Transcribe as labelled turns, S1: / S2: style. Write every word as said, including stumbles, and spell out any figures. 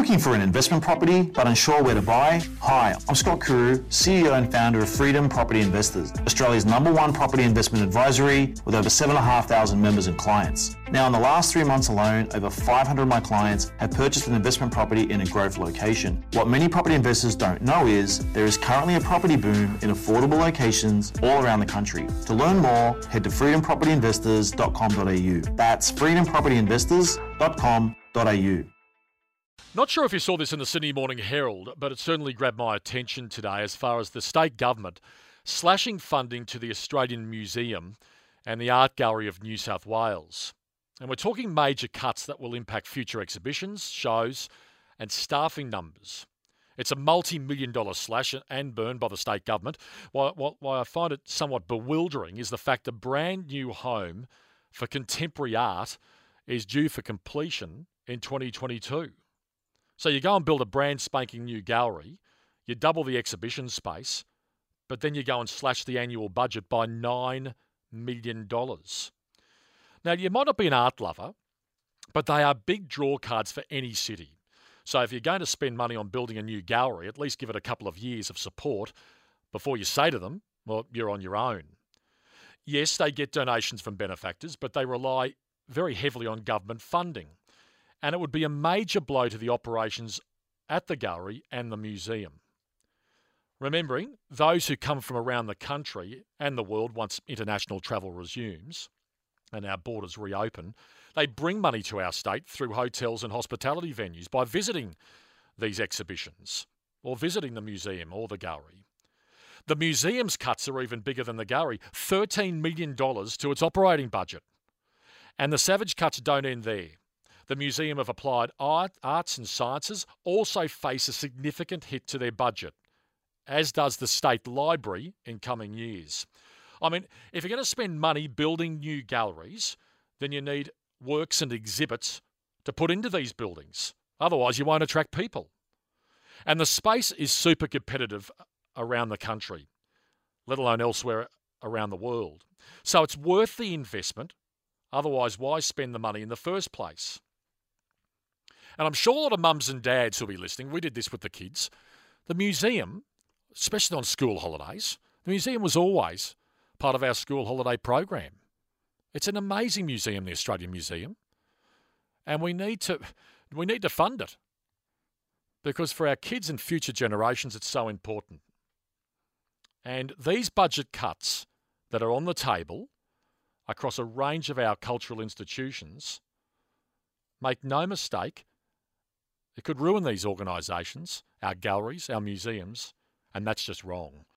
S1: looking for an investment property but unsure where to buy? Hi, I'm Scott Kuru, C E O and founder of Freedom Property Investors, Australia's number one property investment advisory with over seven thousand five hundred members and clients. Now, in the last three months alone, over five hundred of my clients have purchased an investment property in a growth location. What many property investors don't know is there is currently a property boom in affordable locations all around the country. To learn more, head to freedom property investors dot com dot a u. That's freedom property investors dot com dot a u.
S2: Not sure if you saw this in the Sydney Morning Herald, but it certainly grabbed my attention today as far as the state government slashing funding to the Australian Museum and the Art Gallery of New South Wales. And we're talking major cuts that will impact future exhibitions, shows and staffing numbers. It's a multi-million dollar slash and burn by the state government. Why, why I find it somewhat bewildering is the fact a brand new home for contemporary art is due for completion in twenty twenty-two. So you go and build a brand spanking new gallery, you double the exhibition space, but then you go and slash the annual budget by nine million dollars. Now, you might not be an art lover, but they are big draw cards for any city. So if you're going to spend money on building a new gallery, at least give it a couple of years of support before you say to them, well, you're on your own. Yes, they get donations from benefactors, but they rely very heavily on government funding. And it would be a major blow to the operations at the gallery and the museum. Remembering, those who come from around the country and the world once international travel resumes and our borders reopen, they bring money to our state through hotels and hospitality venues by visiting these exhibitions or visiting the museum or the gallery. The museum's cuts are even bigger than the gallery, thirteen million dollars to its operating budget. And the savage cuts don't end there. The Museum of Applied Art, Arts and Sciences also face a significant hit to their budget, as does the State Library in coming years. I mean, if you're going to spend money building new galleries, then you need works and exhibits to put into these buildings. Otherwise, you won't attract people. And the space is super competitive around the country, let alone elsewhere around the world. So it's worth the investment. Otherwise, why spend the money in the first place? And I'm sure a lot of mums and dads who'll be listening, we did this with the kids. The museum, especially on school holidays, the museum was always part of our school holiday program. It's an amazing museum, the Australian Museum. And we need to we need to fund it. Because for our kids and future generations, it's so important. And these budget cuts that are on the table across a range of our cultural institutions, make no mistake, it could ruin these organisations, our galleries, our museums, and that's just wrong.